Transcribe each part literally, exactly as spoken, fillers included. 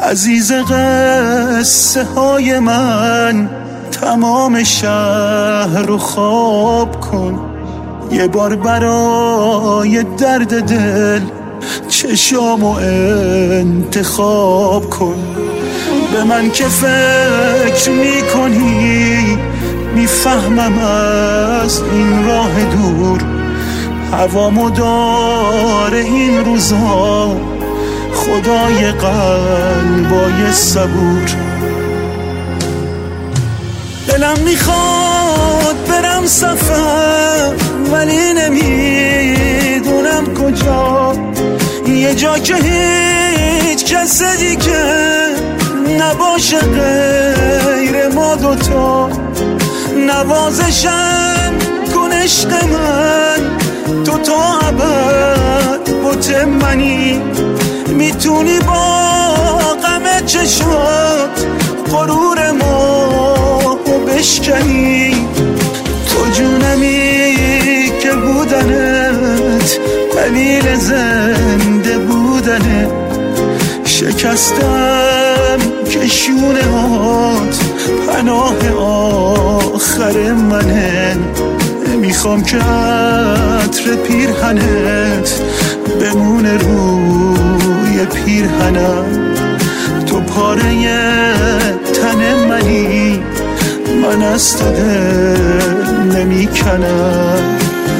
عزیز قصه های من، تمام شهر رو خواب کن. یه بار برای درد دل چشامو انتخاب کن. به من که فکر میکنی میفهمم از این راه دور، هوامو داره این روزا خدای قلبای صبور. دلم میخواد برم سفر ولی نمیدونم کجا، یه جا که هیچ کس دیگه نباشه غیر ما دوتا. نوازشم کن عشق من، تو تا ابد بوت منی. میتونی با غم چشات غرور ما بشکنی. تو جونمی که بودنت دلیل زنده بودنه. شکستم که شونه هات پناه آخر منه. میخوام که عطر پیرهنت بمونه روی پیرهنم. تو پاره تن منی، من از تو دل نمیکنم.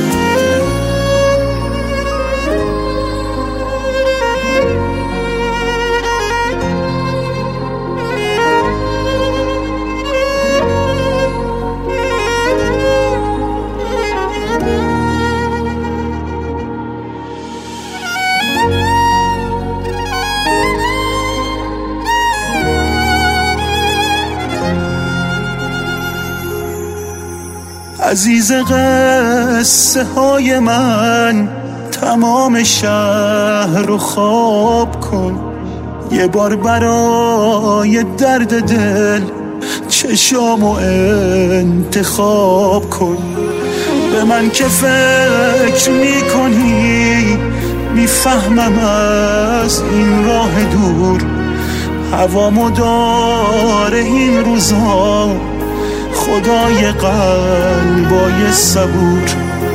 عزیز قصه های من، تمام شهر رو خواب کن. یه بار برای درد دل چشامو انتخاب کن. به من که فکر میکنی میفهمم از این راه دور، هوامو داره این روزا خدای قلبای صبور.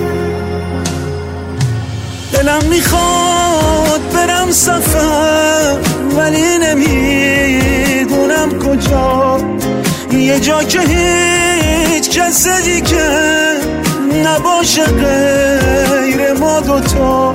دلم میخواد برم سفر ولی نمیدونم کجا، یه جا که هیچ کس دیگه نباشه غیر ما دوتا.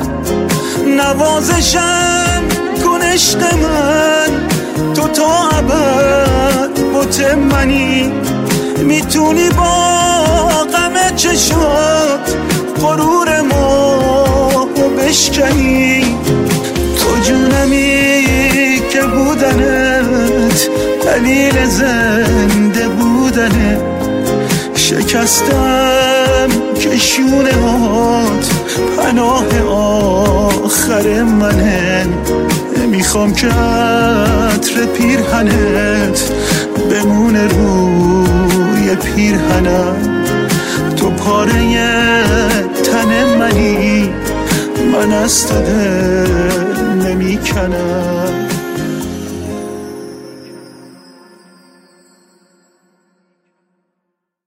نوازشم کن عشق من، تو تا ابد بوت منی. میتونی با غم چشات غرور ما بشکنی. تو جونمی که بودنت دلیل زنده بودنه. شکستم که شونه هات پناه آخر منه. میخوام که عطر پیرهنت بمونه روی پیرهنم. تو پاره تن منی، من از تو دل نمیکنم.